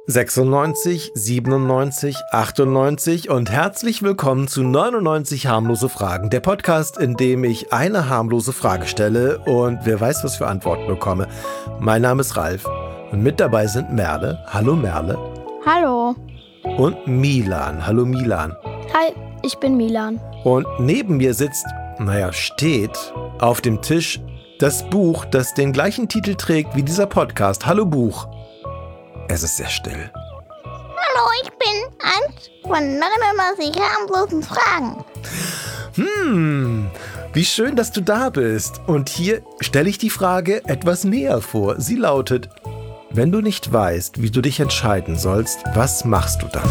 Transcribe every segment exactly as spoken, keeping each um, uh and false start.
sechsundneunzig, siebenundneunzig, achtundneunzig und herzlich willkommen zu neunundneunzig harmlose Fragen. Der Podcast, in dem ich eine harmlose Frage stelle und wer weiß, was für Antworten bekomme. Mein Name ist Ralf und mit dabei sind Merle. Hallo Merle. Hallo. Und Milan. Hallo Milan. Hi, ich bin Milan. Und neben mir sitzt, naja, steht auf dem Tisch das Buch, das den gleichen Titel trägt wie dieser Podcast. Hallo Buch. Es ist sehr still. Hallo, ich bin eins von neunundneunzig harmlosen Fragen. Hm, wie schön, dass du da bist. Und hier stelle ich die Frage etwas näher vor. Sie lautet, wenn du nicht weißt, wie du dich entscheiden sollst, was machst du dann?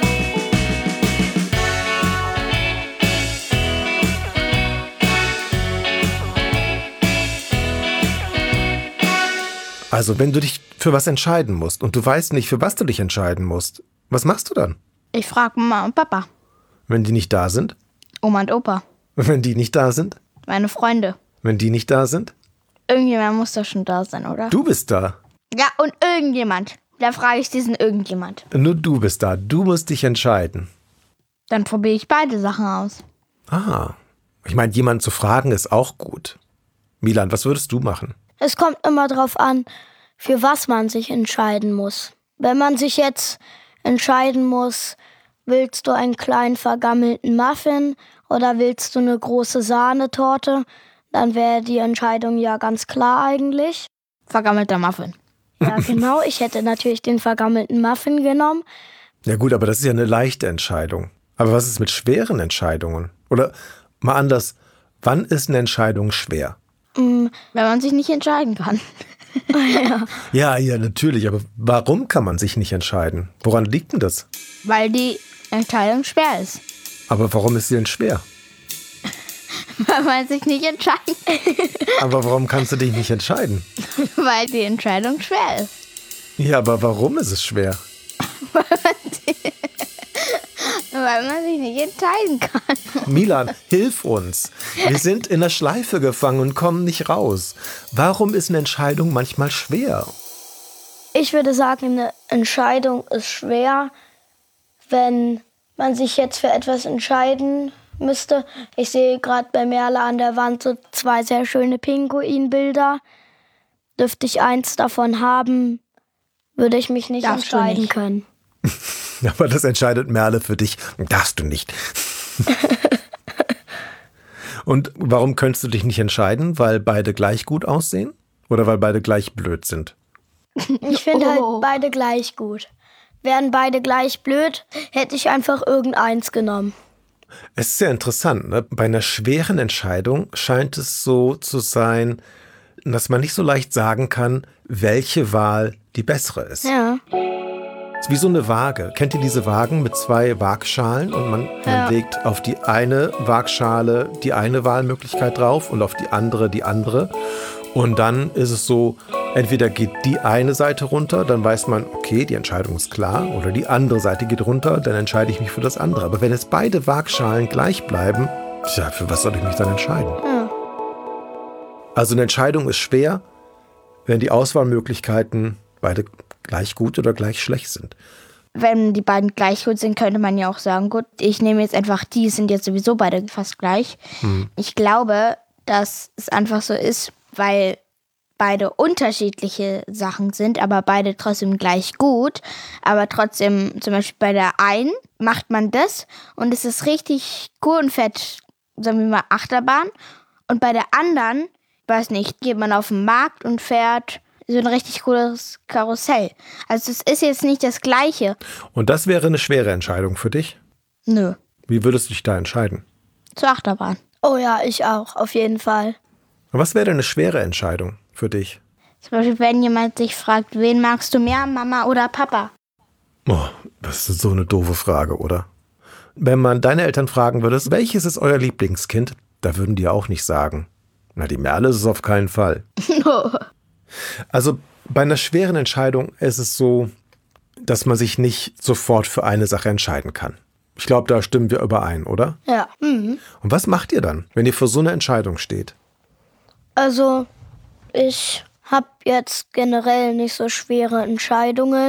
Also, wenn du dich für was entscheiden musst und du weißt nicht, für was du dich entscheiden musst, was machst du dann? Ich frage Mama und Papa. Wenn die nicht da sind? Oma und Opa. Wenn die nicht da sind? Meine Freunde. Wenn die nicht da sind? Irgendjemand muss doch schon da sein, oder? Du bist da. Ja, und irgendjemand. Da frage ich diesen irgendjemand. Nur du bist da. Du musst dich entscheiden. Dann probiere ich beide Sachen aus. Ah, ich meine, jemanden zu fragen ist auch gut. Milan, was würdest du machen? Es kommt immer drauf an, für was man sich entscheiden muss. Wenn man sich jetzt entscheiden muss, willst du einen kleinen vergammelten Muffin oder willst du eine große Sahnetorte, dann wäre die Entscheidung ja ganz klar eigentlich. Vergammelter Muffin. Ja, genau. Ich hätte natürlich den vergammelten Muffin genommen. Ja gut, aber das ist ja eine leichte Entscheidung. Aber was ist mit schweren Entscheidungen? Oder mal anders, wann ist eine Entscheidung schwer? Wenn man sich nicht entscheiden kann. Ja. Ja, ja, natürlich. Aber warum kann man sich nicht entscheiden? Woran liegt denn das? Weil die Entscheidung schwer ist. Aber warum ist sie denn schwer? Weil man sich nicht entscheiden kann. Aber warum kannst du dich nicht entscheiden? Weil die Entscheidung schwer ist. Ja, aber warum ist es schwer? Weil man sich nicht entscheiden kann. Milan, hilf uns. Wir sind in der Schleife gefangen und kommen nicht raus. Warum ist eine Entscheidung manchmal schwer? Ich würde sagen, eine Entscheidung ist schwer, wenn man sich jetzt für etwas entscheiden müsste. Ich sehe gerade bei Merle an der Wand so zwei sehr schöne Pinguinbilder. Dürfte ich eins davon haben, würde ich mich nicht Darfst du entscheiden nicht. können. Aber das entscheidet Merle für dich. Darfst du nicht. Und warum könntest du dich nicht entscheiden? Weil beide gleich gut aussehen? Oder weil beide gleich blöd sind? Ich finde Oh. halt beide gleich gut. Wären beide gleich blöd, hätte ich einfach irgendeins genommen. Es ist sehr interessant, ne? Bei einer schweren Entscheidung scheint es so zu sein, dass man nicht so leicht sagen kann, welche Wahl die bessere ist. Ja. Es ist wie so eine Waage. Kennt ihr diese Wagen mit zwei Waagschalen? Und man, Ja. man legt auf die eine Waagschale die eine Wahlmöglichkeit drauf und auf die andere die andere. Und dann ist es so, entweder geht die eine Seite runter, dann weiß man, okay, die Entscheidung ist klar. Oder die andere Seite geht runter, dann entscheide ich mich für das andere. Aber wenn jetzt beide Waagschalen gleich bleiben, tja, für was soll ich mich dann entscheiden? Ja. Also eine Entscheidung ist schwer, wenn die Auswahlmöglichkeiten beide gleich gut oder gleich schlecht sind. Wenn die beiden gleich gut sind, könnte man ja auch sagen, gut, ich nehme jetzt einfach die, sind jetzt sowieso beide fast gleich. Hm. Ich glaube, dass es einfach so ist, weil beide unterschiedliche Sachen sind, aber beide trotzdem gleich gut. Aber trotzdem, zum Beispiel bei der einen macht man das und es ist richtig cool und fett, sagen wir mal Achterbahn. Und bei der anderen, weiß nicht, geht man auf den Markt und fährt so ein richtig cooles Karussell. Also es ist jetzt nicht das Gleiche. Und das wäre eine schwere Entscheidung für dich? Nö, Wie würdest du dich da entscheiden? zur Achterbahn. Oh ja, ich auch, auf jeden Fall. Was wäre denn eine schwere Entscheidung für dich? Zum Beispiel, wenn jemand sich fragt, wen magst du mehr, Mama oder Papa? Oh, das ist so eine doofe Frage, oder? Wenn man deine Eltern fragen würde, welches ist euer Lieblingskind, da würden die auch nicht sagen. Na, die Merle ist es auf keinen Fall. Also bei einer schweren Entscheidung ist es so, dass man sich nicht sofort für eine Sache entscheiden kann. Ich glaube, da stimmen wir überein, oder? Ja. Mhm. Und was macht ihr dann, wenn ihr vor so einer Entscheidung steht? Also, ich habe jetzt generell nicht so schwere Entscheidungen,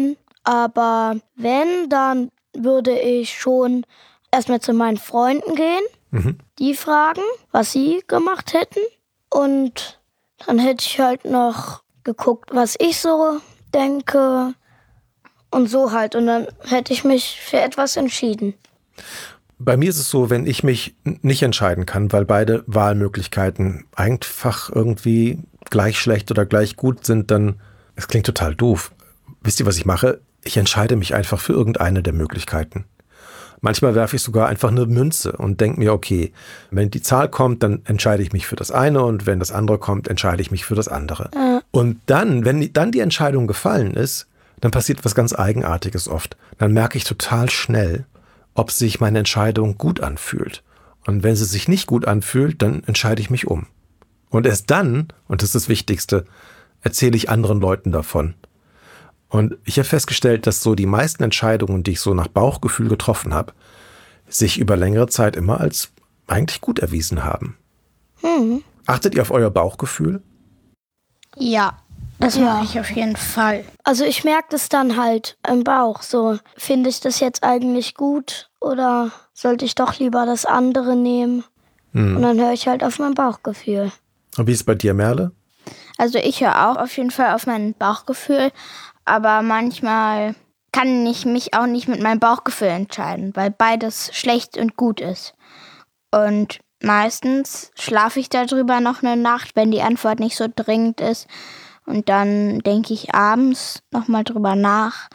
Aber wenn, dann würde ich schon erstmal zu meinen Freunden gehen, mhm. die fragen, was sie gemacht hätten. Und dann hätte ich halt noch geguckt, was ich so denke und so halt. Und dann hätte ich mich für etwas entschieden. Bei mir ist es so, wenn ich mich nicht entscheiden kann, weil beide Wahlmöglichkeiten einfach irgendwie gleich schlecht oder gleich gut sind, dann, es klingt total doof. Wisst ihr, was ich mache? Ich entscheide mich einfach für irgendeine der Möglichkeiten. Manchmal werfe ich sogar einfach eine Münze und denke mir, okay, wenn die Zahl kommt, dann entscheide ich mich für das eine und wenn das andere kommt, entscheide ich mich für das andere. Mhm. Und dann, wenn dann die Entscheidung gefallen ist, dann passiert was ganz Eigenartiges oft. Dann merke ich total schnell, ob sich meine Entscheidung gut anfühlt. Und wenn sie sich nicht gut anfühlt, dann entscheide ich mich um. Und erst dann, und das ist das Wichtigste, erzähle ich anderen Leuten davon. Und ich habe festgestellt, dass so die meisten Entscheidungen, die ich so nach Bauchgefühl getroffen habe, sich über längere Zeit immer als eigentlich gut erwiesen haben. Hm. Achtet ihr auf euer Bauchgefühl? Ja, das ja. mache ich auf jeden Fall. Also ich merke das dann halt im Bauch. So, finde ich das jetzt eigentlich gut oder sollte ich doch lieber das andere nehmen? Hm. Und dann höre ich halt auf mein Bauchgefühl. Und wie ist es bei dir, Merle? Also ich höre auch auf jeden Fall auf mein Bauchgefühl. Aber manchmal kann ich mich auch nicht mit meinem Bauchgefühl entscheiden, weil beides schlecht und gut ist. Und meistens schlafe ich darüber noch eine Nacht, wenn die Antwort nicht so dringend ist. Und dann denke ich abends nochmal drüber nach.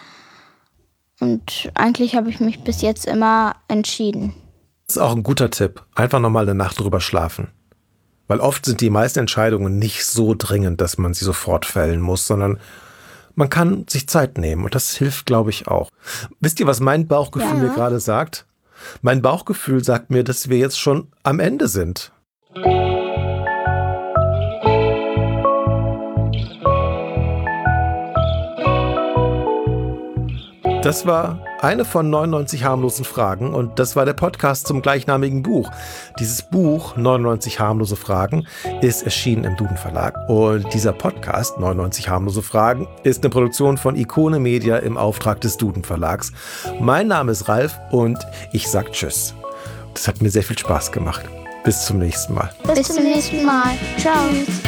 Und eigentlich habe ich mich bis jetzt immer entschieden. Das ist auch ein guter Tipp. Einfach nochmal eine Nacht drüber schlafen. Weil oft sind die meisten Entscheidungen nicht so dringend, dass man sie sofort fällen muss, sondern man kann sich Zeit nehmen und das hilft, glaube ich, auch. Wisst ihr, was mein Bauchgefühl ja. mir gerade sagt? Mein Bauchgefühl sagt mir, dass wir jetzt schon am Ende sind. Das war eine von neunundneunzig harmlosen Fragen und das war der Podcast zum gleichnamigen Buch. Dieses Buch, neunundneunzig harmlose Fragen, ist erschienen im Duden Verlag und dieser Podcast, neunundneunzig harmlose Fragen, ist eine Produktion von Ikone Media im Auftrag des Duden Verlags. Mein Name ist Ralf und ich sag Tschüss. Das hat mir sehr viel Spaß gemacht. Bis zum nächsten Mal. Bis zum nächsten Mal. Ciao.